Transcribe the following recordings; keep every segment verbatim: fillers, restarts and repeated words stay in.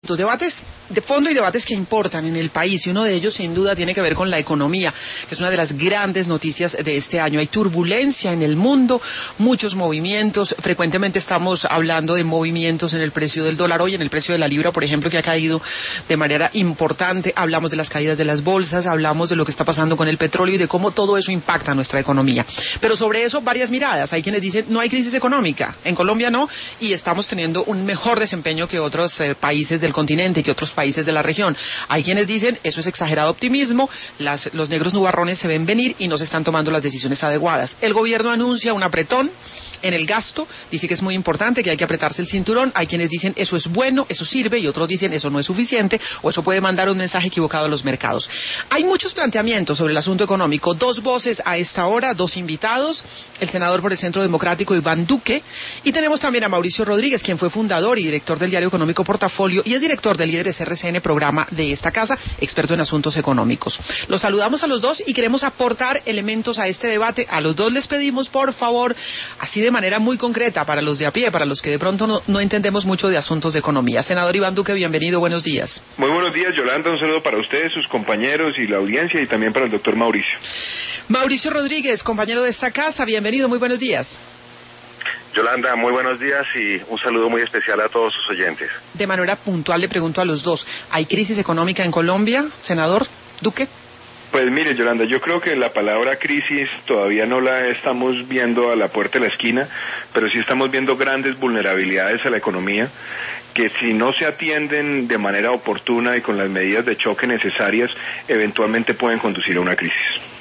Dos debates de fondo y debates que importan en el país, y uno de ellos sin duda tiene que ver con la economía, que es una de las grandes noticias de este año. Hay turbulencia en el mundo, muchos movimientos, frecuentemente estamos hablando de movimientos en el precio del dólar hoy, en el precio de la libra, por ejemplo, que ha caído de manera importante. Hablamos de las caídas de las bolsas, hablamos de lo que está pasando con el petróleo y de cómo todo eso impacta a nuestra economía. Pero sobre eso varias miradas. Hay quienes dicen no hay crisis económica, en Colombia no, y estamos teniendo un mejor desempeño que otros eh, países del continente y que otros países de la región. Hay quienes dicen eso es exagerado optimismo, las, los negros nubarrones se ven venir y no se están tomando las decisiones adecuadas. El gobierno anuncia un apretón en el gasto, dice que es muy importante, que hay que apretarse el cinturón. Hay quienes dicen eso es bueno, eso sirve, y otros dicen eso no es suficiente o eso puede mandar un mensaje equivocado a los mercados. Hay muchos planteamientos sobre el asunto económico, dos voces a esta hora, dos invitados, el senador por el Centro Democrático Iván Duque, y tenemos también a Mauricio Rodríguez, quien fue fundador y director del diario económico Portafolio y es director de Líderes R C N, programa de esta casa, experto en asuntos económicos. Los saludamos a los dos y queremos aportar elementos a este debate. A los dos les pedimos, por favor, así de manera muy concreta, para los de a pie, para los que de pronto no, no entendemos mucho de asuntos de economía. Senador Iván Duque, bienvenido, buenos días. Muy buenos días, Yolanda, un saludo para ustedes, sus compañeros y la audiencia, y también para el doctor Mauricio. Mauricio Rodríguez, compañero de esta casa, bienvenido, muy buenos días. Yolanda, muy buenos días y un saludo muy especial a todos sus oyentes. De manera puntual le pregunto a los dos, ¿hay crisis económica en Colombia, senador Duque? Pues mire, Yolanda, yo creo que la palabra crisis todavía no la estamos viendo a la puerta de la esquina, pero sí estamos viendo grandes vulnerabilidades a la economía que si no se atienden de manera oportuna y con las medidas de choque necesarias, eventualmente pueden conducir a una crisis.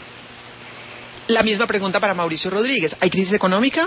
La misma pregunta para Mauricio Rodríguez, ¿hay crisis económica?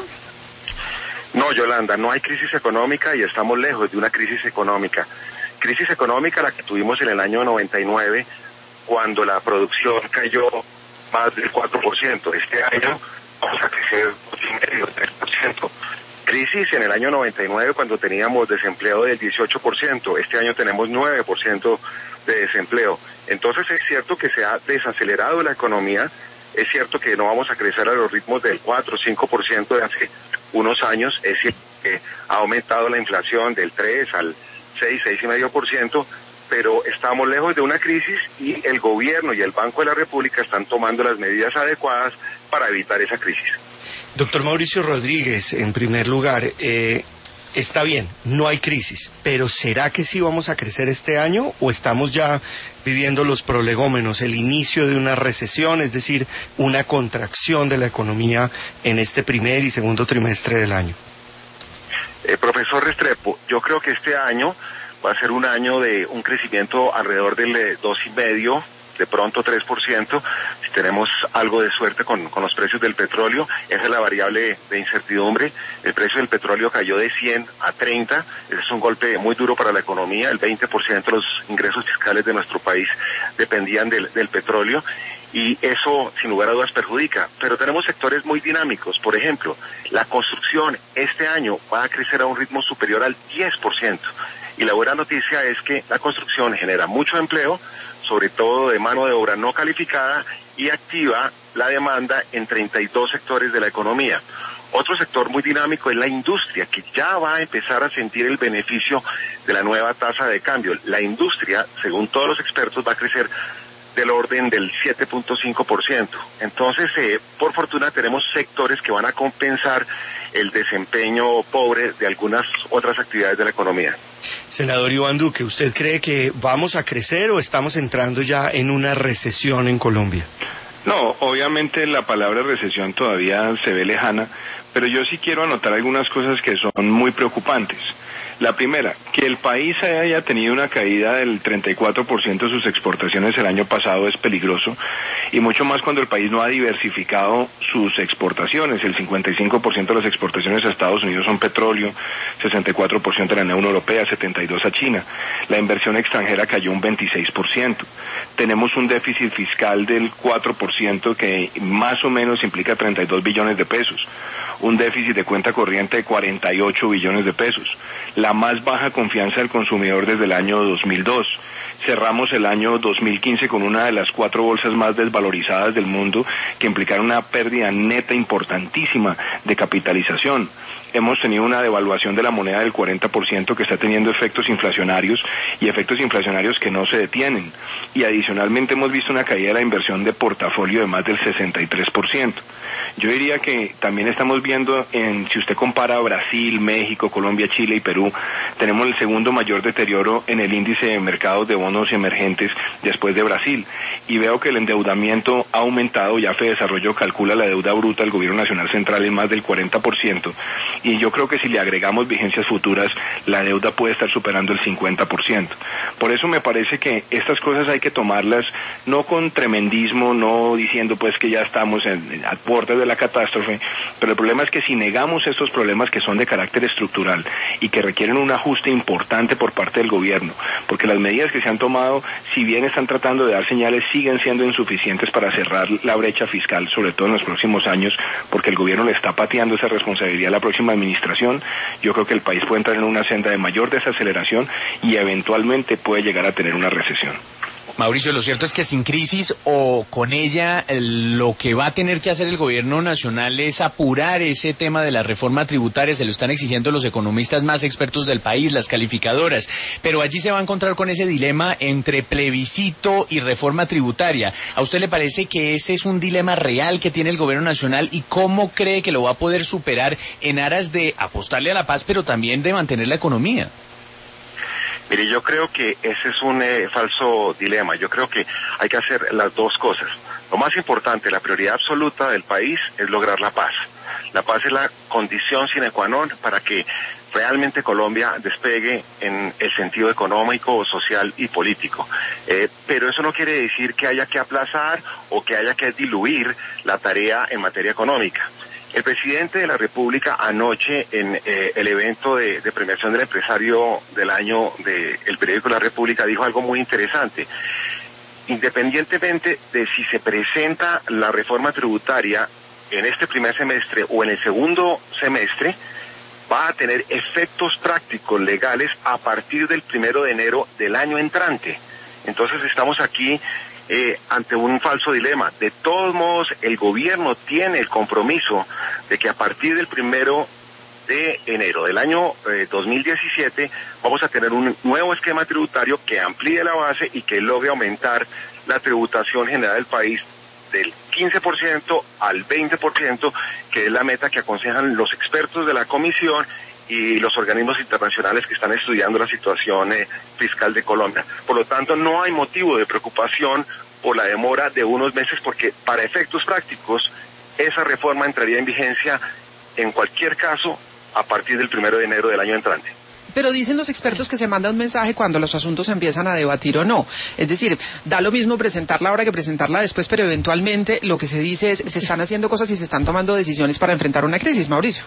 No, Yolanda, no hay crisis económica y estamos lejos de una crisis económica. Crisis económica la que tuvimos en el año noventa y nueve, cuando la producción cayó más del cuatro por ciento. Este año vamos a crecer dos coma cinco, tres por ciento. Crisis en el año noventa y nueve, cuando teníamos desempleo del dieciocho por ciento. Este año tenemos nueve por ciento de desempleo. Entonces es cierto que se ha desacelerado la economía. Es cierto que no vamos a crecer a los ritmos del cuatro o cinco por ciento de hace unos años. Es cierto que ha aumentado la inflación del tres al seis, seis coma cinco por ciento, pero estamos lejos de una crisis y el gobierno y el Banco de la República están tomando las medidas adecuadas para evitar esa crisis. Doctor Mauricio Rodríguez, en primer lugar, eh, está bien, no hay crisis, pero ¿será que sí vamos a crecer este año o estamos ya viviendo los prolegómenos, el inicio de una recesión, es decir, una contracción de la economía en este primer y segundo trimestre del año? Eh, profesor Restrepo, yo creo que este año va a ser un año de un crecimiento alrededor del dos coma cinco, de pronto tres por ciento, si tenemos algo de suerte con, con los precios del petróleo. Esa es la variable de incertidumbre. El precio del petróleo cayó de cien a treinta, ese es un golpe muy duro para la economía. El veinte por ciento de los ingresos fiscales de nuestro país dependían del, del petróleo, y eso sin lugar a dudas perjudica. Pero tenemos sectores muy dinámicos. Por ejemplo, la construcción este año va a crecer a un ritmo superior al diez por ciento, y la buena noticia es que la construcción genera mucho empleo, sobre todo de mano de obra no calificada, y activa la demanda en treinta y dos sectores de la economía. Otro sector muy dinámico es la industria, que ya va a empezar a sentir el beneficio de la nueva tasa de cambio. La industria, según todos los expertos, va a crecer del orden del siete punto cinco por ciento. Entonces, eh, por fortuna, tenemos sectores que van a compensar el desempeño pobre de algunas otras actividades de la economía. Senador Iván Duque, ¿usted cree que vamos a crecer o estamos entrando ya en una recesión en Colombia? No, obviamente la palabra recesión todavía se ve lejana, pero yo sí quiero anotar algunas cosas que son muy preocupantes. La primera, que el país haya tenido una caída del treinta y cuatro por ciento de sus exportaciones el año pasado es peligroso, y mucho más cuando el país no ha diversificado sus exportaciones. El cincuenta y cinco por ciento de las exportaciones a Estados Unidos son petróleo, sesenta y cuatro por ciento a la Unión Europea, setenta y dos por ciento a China. La inversión extranjera cayó un veintiséis por ciento. Tenemos un déficit fiscal del cuatro por ciento que más o menos implica treinta y dos billones de pesos. un déficit de cuenta corriente de cuarenta y ocho billones de pesos, la más baja confianza del consumidor desde el año dos mil dos. Cerramos el año dos mil quince con una de las cuatro bolsas más desvalorizadas del mundo, que implicaron una pérdida neta importantísima de capitalización. Hemos tenido una devaluación de la moneda del cuarenta por ciento que está teniendo efectos inflacionarios y efectos inflacionarios que no se detienen. Y adicionalmente hemos visto una caída de la inversión de portafolio de más del sesenta y tres por ciento. Yo diría que también estamos viendo, en, si usted compara Brasil, México, Colombia, Chile y Perú, tenemos el segundo mayor deterioro en el índice de mercados de bonos emergentes después de Brasil. Y veo que el endeudamiento ha aumentado, ya FEDesarrollo calcula la deuda bruta del gobierno nacional central en más del cuarenta por ciento. Y yo creo que si le agregamos vigencias futuras, la deuda puede estar superando el cincuenta por ciento. Por eso me parece que estas cosas hay que tomarlas no con tremendismo, no diciendo pues que ya estamos en, a puertas de la catástrofe, pero el problema es que si negamos estos problemas que son de carácter estructural y que requieren un ajuste importante por parte del gobierno, porque las medidas que se han tomado, si bien están tratando de dar señales, siguen siendo insuficientes para cerrar la brecha fiscal, sobre todo en los próximos años, porque el gobierno le está pateando esa responsabilidad a la próxima administración. Yo creo que el país puede entrar en una senda de mayor desaceleración y eventualmente puede llegar a tener una recesión. Mauricio, lo cierto es que sin crisis o con ella, lo que va a tener que hacer el gobierno nacional es apurar ese tema de la reforma tributaria. Se lo están exigiendo los economistas más expertos del país, las calificadoras, pero allí se va a encontrar con ese dilema entre plebiscito y reforma tributaria. ¿A usted le parece que ese es un dilema real que tiene el gobierno nacional y cómo cree que lo va a poder superar en aras de apostarle a la paz, pero también de mantener la economía? Mire, yo creo que ese es un eh, falso dilema. Yo creo que hay que hacer las dos cosas. Lo más importante, la prioridad absoluta del país es lograr la paz. La paz es la condición sine qua non para que realmente Colombia despegue en el sentido económico, social y político. Eh, pero eso no quiere decir que haya que aplazar o que haya que diluir la tarea en materia económica. El presidente de la República anoche en eh, el evento de, de premiación del empresario del año del periódico La República dijo algo muy interesante. Independientemente de si se presenta la reforma tributaria en este primer semestre o en el segundo semestre, va a tener efectos prácticos legales a partir del primero de enero del año entrante. Entonces estamos aquí Eh, ante un falso dilema. De todos modos, el gobierno tiene el compromiso de que a partir del primero de enero del año eh, dos mil diecisiete vamos a tener un nuevo esquema tributario que amplíe la base y que logre aumentar la tributación general del país del quince por ciento al veinte por ciento, que es la meta que aconsejan los expertos de la comisión y los organismos internacionales que están estudiando la situación eh, fiscal de Colombia. Por lo tanto, no hay motivo de preocupación por la demora de unos meses, porque para efectos prácticos esa reforma entraría en vigencia en cualquier caso a partir del primero de enero del año entrante. Pero dicen los expertos que se manda un mensaje cuando los asuntos se empiezan a debatir o no. Es decir, da lo mismo presentarla ahora que presentarla después, pero eventualmente lo que se dice es se están haciendo cosas y se están tomando decisiones para enfrentar una crisis, Mauricio.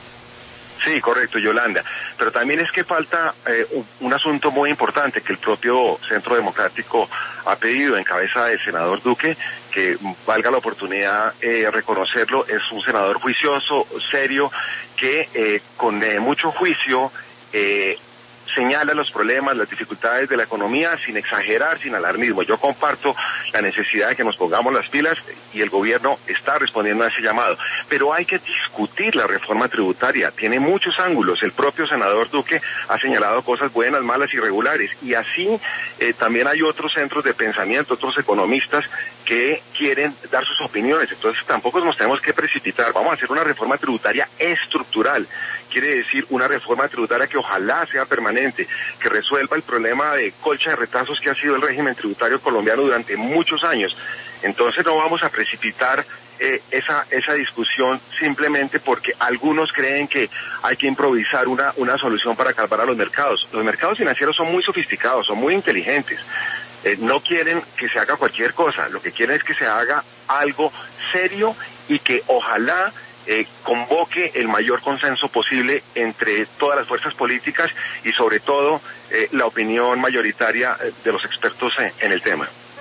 Sí, correcto, Yolanda. Pero también es que falta eh, un, un asunto muy importante que el propio Centro Democrático ha pedido en cabeza del senador Duque, que valga la oportunidad eh, reconocerlo, es un senador juicioso, serio, que eh, con eh, mucho juicio eh, señala los problemas, las dificultades de la economía sin exagerar, sin alarmismo. Yo comparto la necesidad de que nos pongamos las pilas y el gobierno está respondiendo a ese llamado. Pero hay que discutir la reforma tributaria. Tiene muchos ángulos. El propio senador Duque ha señalado cosas buenas, malas y regulares. Y así eh, también hay otros centros de pensamiento, otros economistas que quieren dar sus opiniones. Entonces tampoco nos tenemos que precipitar. Vamos a hacer una reforma tributaria estructural. Quiere decir una reforma tributaria que ojalá sea permanente, que resuelva el problema de colcha de retazos que ha sido el régimen tributario colombiano durante muchos años. Entonces no vamos a precipitar eh, esa esa discusión simplemente porque algunos creen que hay que improvisar una, una solución para calmar a los mercados. Los mercados financieros son muy sofisticados, son muy inteligentes. Eh, no quieren que se haga cualquier cosa, lo que quieren es que se haga algo serio y que ojalá Eh, convoque el mayor consenso posible entre todas las fuerzas políticas y sobre todo eh, la opinión mayoritaria de los expertos en, en el tema.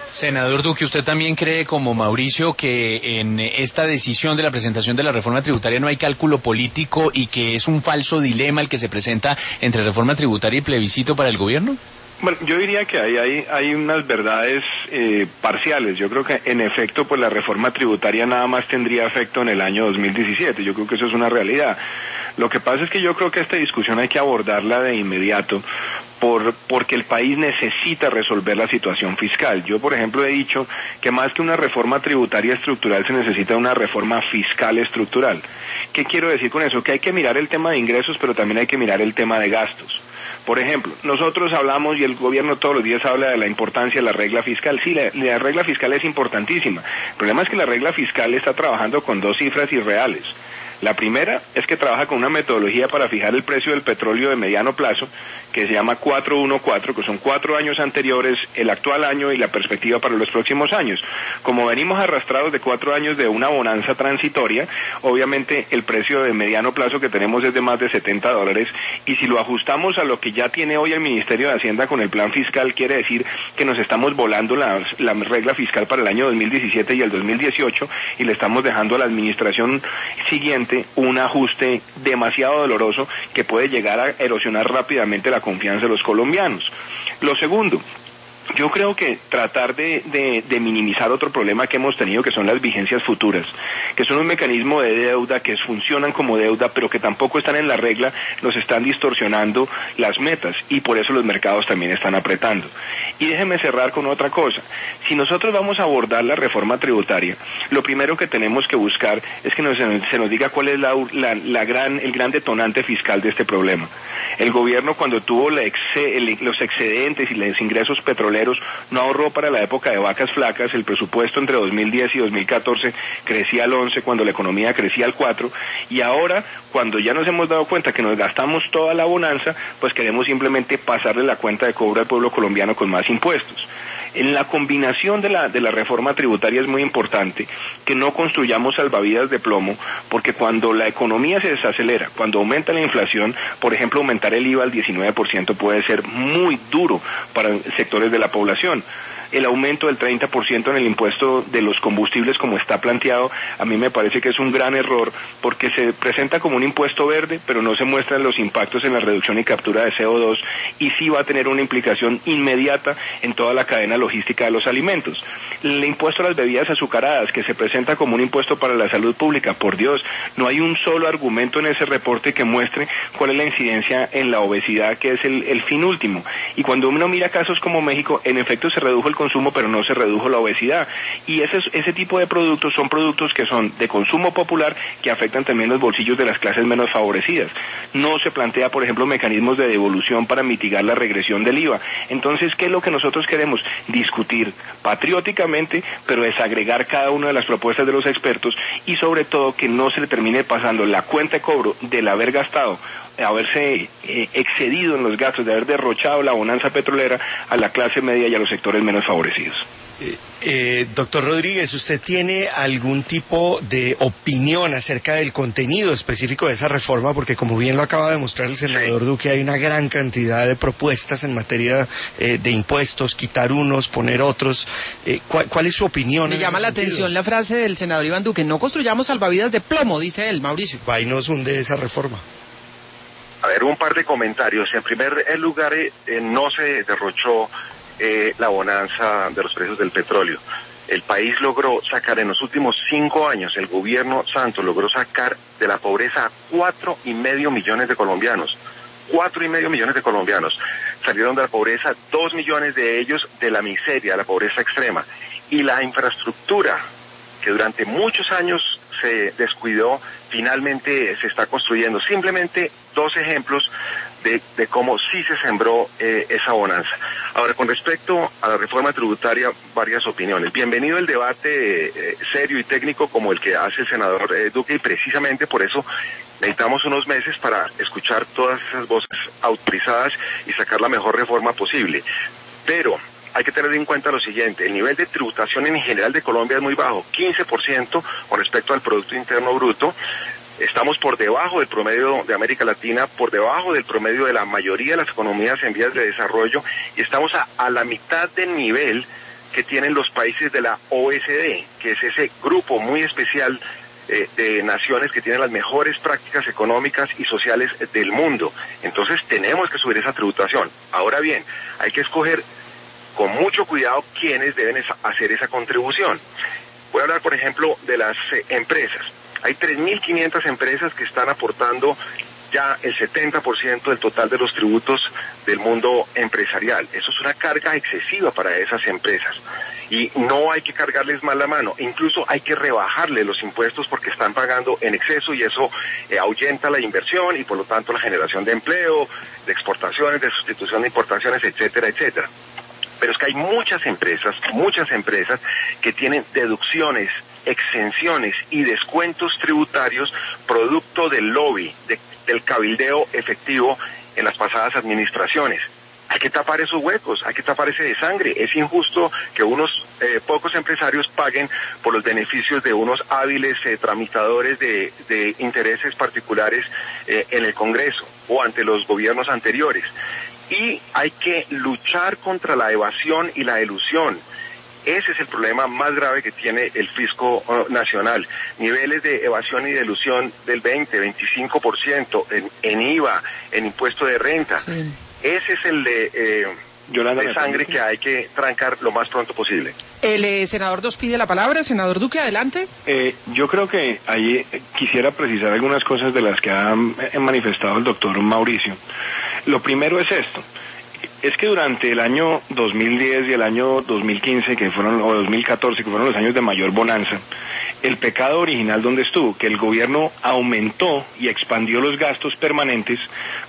Senador Duque, ¿usted también cree, como Mauricio, que en esta decisión de la presentación de la reforma tributaria no hay cálculo político y que es un falso dilema el que se presenta entre reforma tributaria y plebiscito para el gobierno? Bueno, yo diría que hay, hay, hay unas verdades eh, parciales. Yo creo que en efecto pues la reforma tributaria nada más tendría efecto en el año dos mil diecisiete. Yo creo que eso es una realidad. Lo que pasa es que yo creo que esta discusión hay que abordarla de inmediato por porque el país necesita resolver la situación fiscal. Yo, por ejemplo, he dicho que más que una reforma tributaria estructural se necesita una reforma fiscal estructural. ¿Qué quiero decir con eso? Que hay que mirar el tema de ingresos, pero también hay que mirar el tema de gastos. Por ejemplo, nosotros hablamos y el gobierno todos los días habla de la importancia de la regla fiscal. Sí, la, la regla fiscal es importantísima. El problema es que la regla fiscal está trabajando con dos cifras irreales. La primera es que trabaja con una metodología para fijar el precio del petróleo de mediano plazo, que se llama cuatro uno cuatro, que son cuatro años anteriores, el actual año y la perspectiva para los próximos años. Como venimos arrastrados de cuatro años de una bonanza transitoria, obviamente el precio de mediano plazo que tenemos es de más de setenta dólares, y si lo ajustamos a lo que ya tiene hoy el Ministerio de Hacienda con el plan fiscal, quiere decir que nos estamos volando la, la regla fiscal para el año dos mil diecisiete y el dos mil dieciocho, y le estamos dejando a la administración siguiente un ajuste demasiado doloroso que puede llegar a erosionar rápidamente la confianza de los colombianos. Lo segundo, yo creo que tratar de, de, de minimizar otro problema que hemos tenido, que son las vigencias futuras, que son un mecanismo de deuda que funcionan como deuda, pero que tampoco están en la regla, nos están distorsionando las metas, y por eso los mercados también están apretando. Y déjeme cerrar con otra cosa. Si nosotros vamos a abordar la reforma tributaria, lo primero que tenemos que buscar es que nos, se nos diga cuál es la, la, la gran, el gran detonante fiscal de este problema. El gobierno, cuando tuvo la exe, el, los excedentes y los ingresos petroleros, no ahorró para la época de vacas flacas. El presupuesto entre dos mil diez y dos mil catorce crecía al once cuando la economía crecía al cuatro, y ahora, cuando ya nos hemos dado cuenta que nos gastamos toda la bonanza, pues queremos simplemente pasarle la cuenta de cobro al pueblo colombiano con más impuestos. En la combinación de la, de la reforma tributaria es muy importante que no construyamos salvavidas de plomo, porque cuando la economía se desacelera, cuando aumenta la inflación, por ejemplo, aumentar el I V A al diecinueve por ciento puede ser muy duro para sectores de la población. El aumento del treinta por ciento en el impuesto de los combustibles, como está planteado, a mí me parece que es un gran error, porque se presenta como un impuesto verde, pero no se muestran los impactos en la reducción y captura de C O dos, y sí va a tener una implicación inmediata en toda la cadena logística de los alimentos. El impuesto a las bebidas azucaradas, que se presenta como un impuesto para la salud pública, por Dios, no hay un solo argumento en ese reporte que muestre cuál es la incidencia en la obesidad, que es el, el fin último. Y cuando uno mira casos como México, en efecto se redujo el consumo, pero no se redujo la obesidad, y ese, ese tipo de productos son productos que son de consumo popular, que afectan también los bolsillos de las clases menos favorecidas. No se plantea, por ejemplo, mecanismos de devolución para mitigar la regresión del I V A. Entonces, ¿qué es lo que nosotros queremos? Discutir patrióticamente, pero desagregar cada una de las propuestas de los expertos, y sobre todo que no se le termine pasando la cuenta de cobro del haber gastado, haberse eh, excedido en los gastos, de haber derrochado la bonanza petrolera a la clase media y a los sectores menos favorecidos. Eh, eh, doctor Rodríguez, ¿usted tiene algún tipo de opinión acerca del contenido específico de esa reforma? Porque como bien lo acaba de mostrar el senador Duque, hay una gran cantidad de propuestas en materia eh, de impuestos, quitar unos, poner otros. Eh, ¿cuál, ¿Cuál es su opinión? Me llama la sentido? atención la frase del senador Iván Duque: no construyamos salvavidas de plomo, dice él, Mauricio. Va y nos hunde esa reforma. A ver, un par de comentarios. En primer lugar, eh, no se derrochó eh, la bonanza de los precios del petróleo. El país logró sacar en los últimos cinco años, el gobierno Santos logró sacar de la pobreza a cuatro y medio millones de colombianos. Cuatro y medio millones de colombianos salieron de la pobreza, dos millones de ellos de la miseria, de la pobreza extrema. Y la infraestructura, que durante muchos años se descuidó, finalmente se está construyendo. Simplemente dos ejemplos de, de cómo sí se sembró eh, esa bonanza. Ahora, con respecto a la reforma tributaria, varias opiniones. Bienvenido el debate eh, serio y técnico como el que hace el senador eh, Duque, y precisamente por eso necesitamos unos meses para escuchar todas esas voces autorizadas y sacar la mejor reforma posible. Pero hay que tener en cuenta lo siguiente: el nivel de tributación en general de Colombia es muy bajo, quince por ciento con respecto al Producto Interno Bruto. Estamos por debajo del promedio de América Latina, por debajo del promedio de la mayoría de las economías en vías de desarrollo, y estamos a, a la mitad del nivel que tienen los países de la O E C D, que es ese grupo muy especial eh, de naciones que tienen las mejores prácticas económicas y sociales del mundo. Entonces tenemos que subir esa tributación. Ahora bien, hay que escoger con mucho cuidado quiénes deben esa, hacer esa contribución. Voy a hablar, por ejemplo, de las eh, empresas. Hay tres mil quinientas empresas que están aportando ya el setenta por ciento del total de los tributos del mundo empresarial. Eso es una carga excesiva para esas empresas. Y no hay que cargarles más la mano, incluso hay que rebajarle los impuestos porque están pagando en exceso y eso eh, ahuyenta la inversión y por lo tanto la generación de empleo, de exportaciones, de sustitución de importaciones, etcétera, etcétera. Pero es que hay muchas empresas, muchas empresas que tienen deducciones, exenciones y descuentos tributarios producto del lobby, de, del cabildeo efectivo en las pasadas administraciones. Hay que tapar esos huecos, hay que tapar ese desangre. Es injusto que unos eh, pocos empresarios paguen por los beneficios de unos hábiles eh, tramitadores de, de intereses particulares eh, en el Congreso o ante los gobiernos anteriores. Y hay que luchar contra la evasión y la elusión. Ese es el problema más grave que tiene el fisco uh, nacional. Niveles de evasión y de elusión del veinte, veinticinco por ciento en, en I V A, en impuesto de renta. Sí. Ese es el de, eh, de sangre que hay que trancar lo más pronto posible. El eh, senador nos pide la palabra. Senador Duque, adelante. Eh, yo creo que ahí quisiera precisar algunas cosas de las que ha manifestado el doctor Mauricio. Lo primero es esto. Es que durante el año dos mil diez y el año dos mil quince, que fueron, o dos mil catorce, que fueron los años de mayor bonanza, el pecado original donde estuvo, que el gobierno aumentó y expandió los gastos permanentes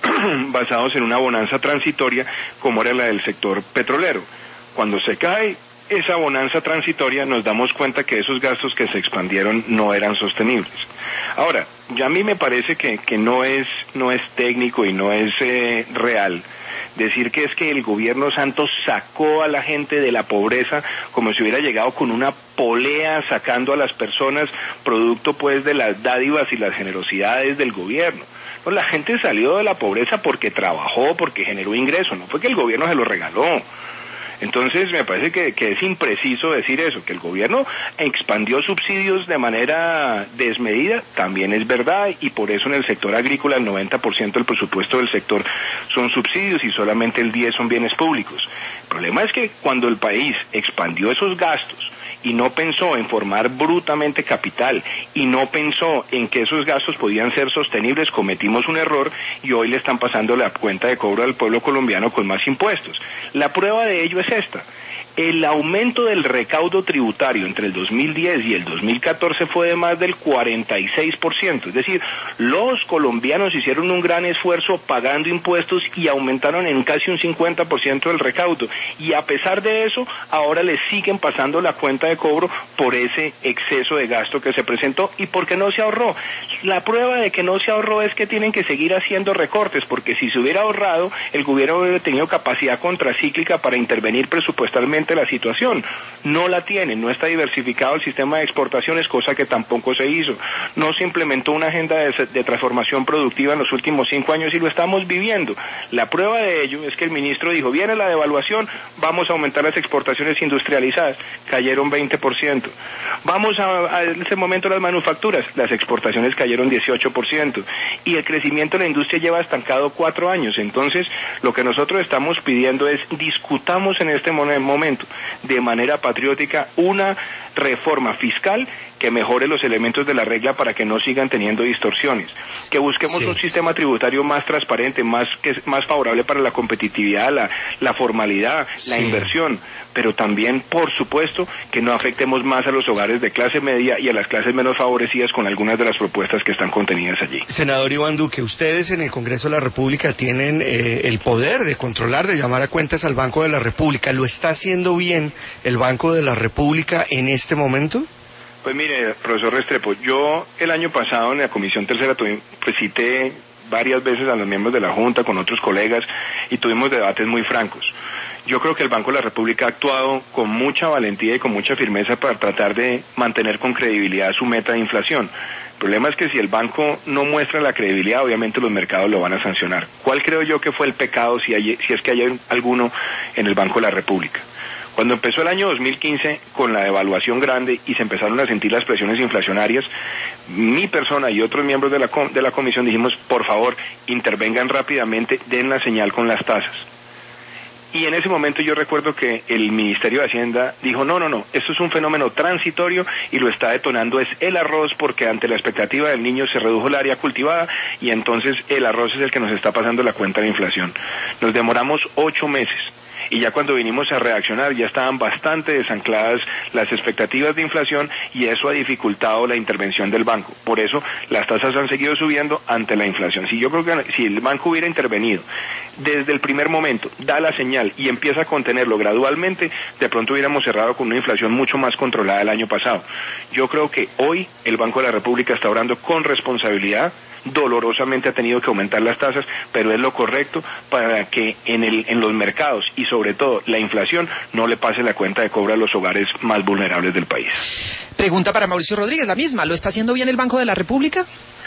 basados en una bonanza transitoria, como era la del sector petrolero. Cuando se cae esa bonanza transitoria, nos damos cuenta que esos gastos que se expandieron no eran sostenibles. Ahora, ya a mí me parece que, que no es, no es técnico y no es eh, real decir que es que el gobierno Santos sacó a la gente de la pobreza como si hubiera llegado con una polea sacando a las personas producto pues de las dádivas y las generosidades del gobierno. No, la gente salió de la pobreza porque trabajó, porque generó ingresos, no fue que el gobierno se lo regaló. Entonces me parece que, que es impreciso decir eso, que el gobierno expandió subsidios de manera desmedida, también es verdad, y por eso en el sector agrícola el noventa por ciento del presupuesto del sector son subsidios y solamente el diez por ciento son bienes públicos. El problema es que cuando el país expandió esos gastos y no pensó en formar brutamente capital y no pensó en que esos gastos podían ser sostenibles, cometimos un error y hoy le están pasando la cuenta de cobro al pueblo colombiano con más impuestos. La prueba de ello es esta. El aumento del recaudo tributario entre el dos mil diez y el dos mil catorce fue de más del cuarenta y seis por ciento, es decir, los colombianos hicieron un gran esfuerzo pagando impuestos y aumentaron en casi un cincuenta por ciento el recaudo, y a pesar de eso, ahora les siguen pasando la cuenta de cobro por ese exceso de gasto que se presentó y porque no se ahorró. La prueba de que no se ahorró es que tienen que seguir haciendo recortes, porque si se hubiera ahorrado, el gobierno hubiera tenido capacidad contracíclica para intervenir presupuestalmente la situación. No la tienen, no está diversificado el sistema de exportaciones, cosa que tampoco se hizo. No se implementó una agenda de, de transformación productiva en los últimos cinco años y lo estamos viviendo. La prueba de ello es que el ministro dijo, viene la devaluación, vamos a aumentar las exportaciones industrializadas, cayeron veinte por ciento. Vamos a, a ese momento las manufacturas, las exportaciones cayeron dieciocho por ciento. Y el crecimiento de la industria lleva estancado cuatro años. Entonces, lo que nosotros estamos pidiendo es, discutamos en este momento de manera patriótica una reforma fiscal que mejore los elementos de la regla para que no sigan teniendo distorsiones, que busquemos sí. un sistema tributario más transparente, más que más favorable para la competitividad, la, la formalidad, sí. la inversión, pero también, por supuesto, que no afectemos más a los hogares de clase media y a las clases menos favorecidas con algunas de las propuestas que están contenidas allí. Senador Iván Duque, ustedes en el Congreso de la República tienen eh, el poder de controlar, de llamar a cuentas al Banco de la República. ¿Lo está haciendo bien el Banco de la República en este momento? Pues mire, profesor Restrepo, yo el año pasado en la Comisión Tercera tuve, pues cité varias veces a los miembros de la Junta con otros colegas y tuvimos debates muy francos. Yo creo que el Banco de la República ha actuado con mucha valentía y con mucha firmeza para tratar de mantener con credibilidad su meta de inflación. El problema es que si el banco no muestra la credibilidad, obviamente los mercados lo van a sancionar. ¿Cuál creo yo que fue el pecado, si, hay, si es que hay alguno, en el Banco de la República? Cuando empezó el año dos mil quince con la devaluación grande y se empezaron a sentir las presiones inflacionarias, mi persona y otros miembros de la, com- de la comisión dijimos, por favor, intervengan rápidamente, den la señal con las tasas. Y en ese momento yo recuerdo que el Ministerio de Hacienda dijo, no, no, no, esto es un fenómeno transitorio y lo está detonando es el arroz, porque ante la expectativa del niño se redujo el área cultivada y entonces el arroz es el que nos está pasando la cuenta de inflación. Nos demoramos ocho meses. Y ya cuando vinimos a reaccionar ya estaban bastante desancladas las expectativas de inflación y eso ha dificultado la intervención del banco. Por eso las tasas han seguido subiendo ante la inflación. Si yo creo que si el banco hubiera intervenido desde el primer momento, da la señal y empieza a contenerlo gradualmente, de pronto hubiéramos cerrado con una inflación mucho más controlada el año pasado. Yo creo que hoy el Banco de la República está obrando con responsabilidad, dolorosamente ha tenido que aumentar las tasas, pero es lo correcto para que en el en los mercados y sobre todo la inflación no le pase la cuenta de cobro a los hogares más vulnerables del país. Pregunta para Mauricio Rodríguez, la misma, ¿lo está haciendo bien el Banco de la República?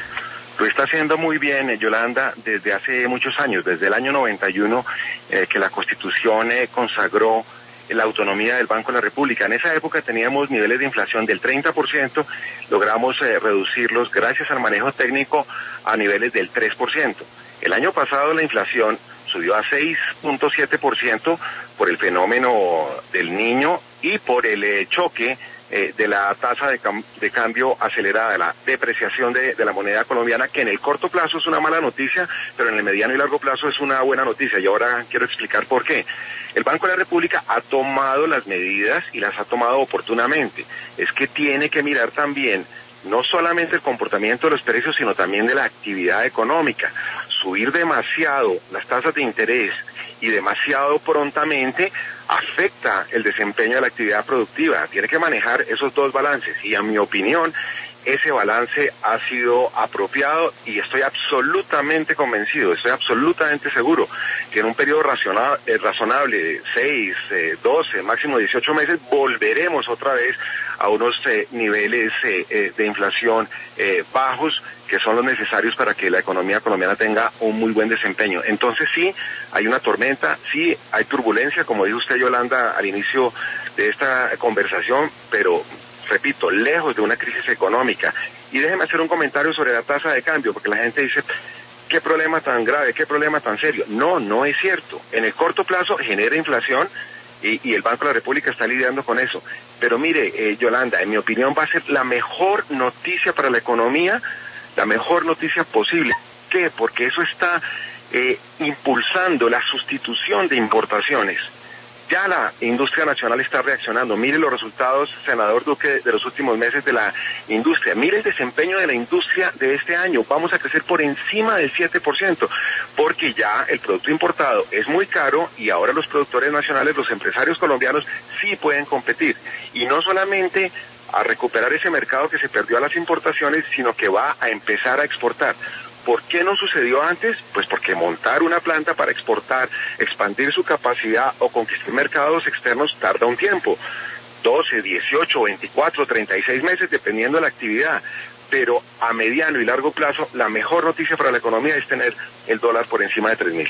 Lo está haciendo muy bien, Yolanda, desde hace muchos años, desde el año noventa y uno, eh, que la Constitución eh, consagró la autonomía del Banco de la República. En esa época teníamos niveles de inflación del treinta por ciento, logramos eh, reducirlos gracias al manejo técnico a niveles del tres por ciento. El año pasado la inflación subió a seis punto siete por ciento por el fenómeno del Niño y por el eh, choque eh, de la tasa de, cam de cambio acelerada, de la depreciación de, de la moneda colombiana, que en el corto plazo es una mala noticia, pero en el mediano y largo plazo es una buena noticia, y ahora quiero explicar por qué. El Banco de la República ha tomado las medidas y las ha tomado oportunamente. Es que tiene que mirar también no solamente el comportamiento de los precios, sino también de la actividad económica. Subir demasiado las tasas de interés y demasiado prontamente afecta el desempeño de la actividad productiva. Tiene que manejar esos dos balances y, a mi opinión, ese balance ha sido apropiado y estoy absolutamente convencido, estoy absolutamente seguro que en un periodo razonable, eh, razonable de seis, eh, doce, máximo dieciocho meses, volveremos otra vez a unos eh, niveles eh, eh, de inflación eh, bajos, que son los necesarios para que la economía colombiana tenga un muy buen desempeño. Entonces sí, hay una tormenta, sí, hay turbulencia, como dijo usted, Yolanda, al inicio de esta conversación, pero repito, lejos de una crisis económica. Y déjeme hacer un comentario sobre la tasa de cambio, porque la gente dice, ¿qué problema tan grave, qué problema tan serio? No, no es cierto. En el corto plazo genera inflación y, y el Banco de la República está lidiando con eso. Pero mire, eh, Yolanda, en mi opinión va a ser la mejor noticia para la economía, la mejor noticia posible. ¿Qué? Porque eso está eh, impulsando la sustitución de importaciones. Ya la industria nacional está reaccionando. Mire los resultados, senador Duque, de los últimos meses de la industria. Mire el desempeño de la industria de este año. Vamos a crecer por encima del siete por ciento, porque ya el producto importado es muy caro y ahora los productores nacionales, los empresarios colombianos, sí pueden competir. Y no solamente a recuperar ese mercado que se perdió a las importaciones, sino que va a empezar a exportar. ¿Por qué no sucedió antes? Pues porque montar una planta para exportar, expandir su capacidad o conquistar mercados externos tarda un tiempo, doce, dieciocho, veinticuatro, treinta y seis meses, dependiendo de la actividad. Pero a mediano y largo plazo, la mejor noticia para la economía es tener el dólar por encima de tres mil.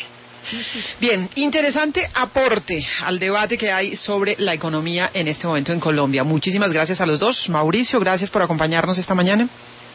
Bien, interesante aporte al debate que hay sobre la economía en este momento en Colombia. Muchísimas gracias a los dos. Mauricio, gracias por acompañarnos esta mañana.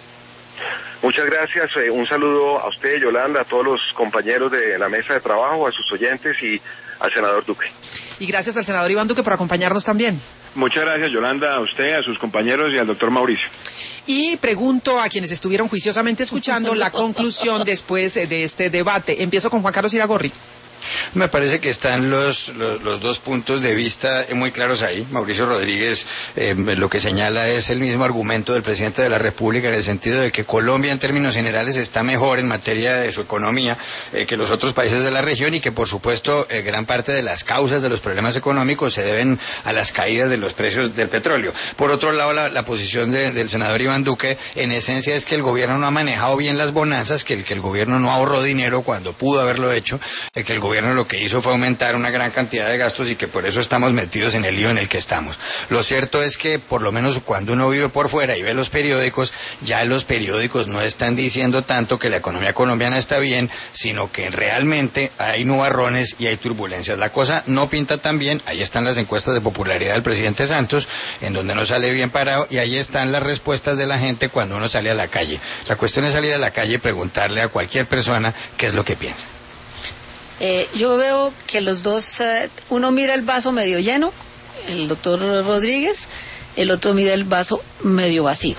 Muchas gracias, eh, un saludo a usted, Yolanda, a todos los compañeros de la mesa de trabajo, a sus oyentes y al senador Duque. Y gracias al senador Iván Duque por acompañarnos también. Muchas gracias, Yolanda, a usted, a sus compañeros y al doctor Mauricio. Y pregunto a quienes estuvieron juiciosamente escuchando la conclusión después de este debate. Empiezo con Juan Carlos Iragorri. Me parece que están los, los, los dos puntos de vista muy claros ahí. Mauricio Rodríguez eh, lo que señala es el mismo argumento del presidente de la República, en el sentido de que Colombia en términos generales está mejor en materia de su economía eh, que los otros países de la región, y que por supuesto eh, gran parte de las causas de los problemas económicos se deben a las caídas de los precios del petróleo. Por otro lado, la, la posición de, del senador Iván Duque en esencia es que el gobierno no ha manejado bien las bonanzas, que el, que el gobierno no ahorró dinero cuando pudo haberlo hecho, eh, que el gobierno lo lo que hizo fue aumentar una gran cantidad de gastos y que por eso estamos metidos en el lío en el que estamos. Lo cierto es que por lo menos cuando uno vive por fuera y ve los periódicos, ya los periódicos no están diciendo tanto que la economía colombiana está bien, sino que realmente hay nubarrones y hay turbulencias. La cosa no pinta tan bien, ahí están las encuestas de popularidad del presidente Santos, en donde no sale bien parado, y ahí están las respuestas de la gente cuando uno sale a la calle. La cuestión es salir a la calle y preguntarle a cualquier persona qué es lo que piensa. Eh, yo veo que los dos, eh, uno mira el vaso medio lleno, el doctor Rodríguez, el otro mira el vaso medio vacío.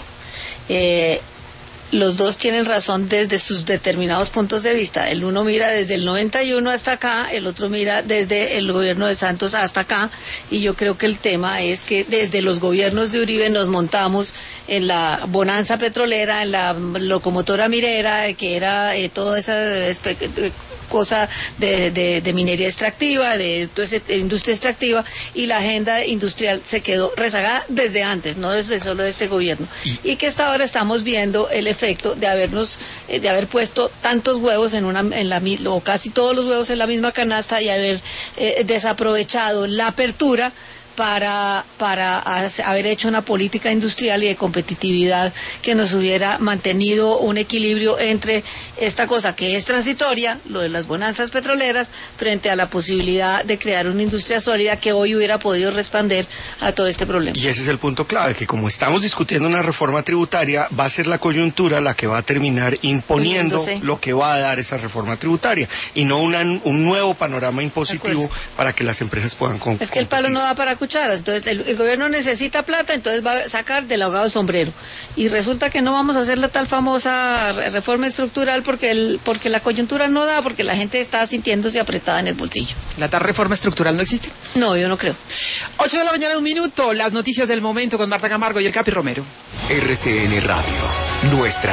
Eh, los dos tienen razón desde sus determinados puntos de vista. El uno mira desde el noventa y uno hasta acá, el otro mira desde el gobierno de Santos hasta acá, y yo creo que el tema es que desde los gobiernos de Uribe nos montamos en la bonanza petrolera, en la locomotora minera, que era eh, toda esa espe- cosa de, de, de minería extractiva, de toda esa industria extractiva, y la agenda industrial se quedó rezagada desde antes, no desde solo de este gobierno, y que hasta ahora estamos viendo el efecto de habernos, eh, de haber puesto tantos huevos en una, en la, o casi todos los huevos en la misma canasta, y haber eh, desaprovechado la apertura para, para haber hecho una política industrial y de competitividad que nos hubiera mantenido un equilibrio entre esta cosa que es transitoria, lo de las bonanzas petroleras, frente a la posibilidad de crear una industria sólida que hoy hubiera podido responder a todo este problema. Y ese es el punto clave, que como estamos discutiendo una reforma tributaria, va a ser la coyuntura la que va a terminar imponiendo Poniéndose. lo que va a dar esa reforma tributaria, y no una, un nuevo panorama impositivo para que las empresas puedan competir. Es que el palo no da para cucharas, entonces el, el gobierno necesita plata, entonces va a sacar del ahogado el sombrero, y resulta que no vamos a hacer la tal famosa reforma estructural porque el, porque la coyuntura no da, porque la gente está sintiéndose apretada en el bolsillo. ¿La tal reforma estructural no existe? No, yo no creo. ocho de la mañana, un minuto, las noticias del momento con Marta Camargo y el Capi Romero. R C N Radio, nuestra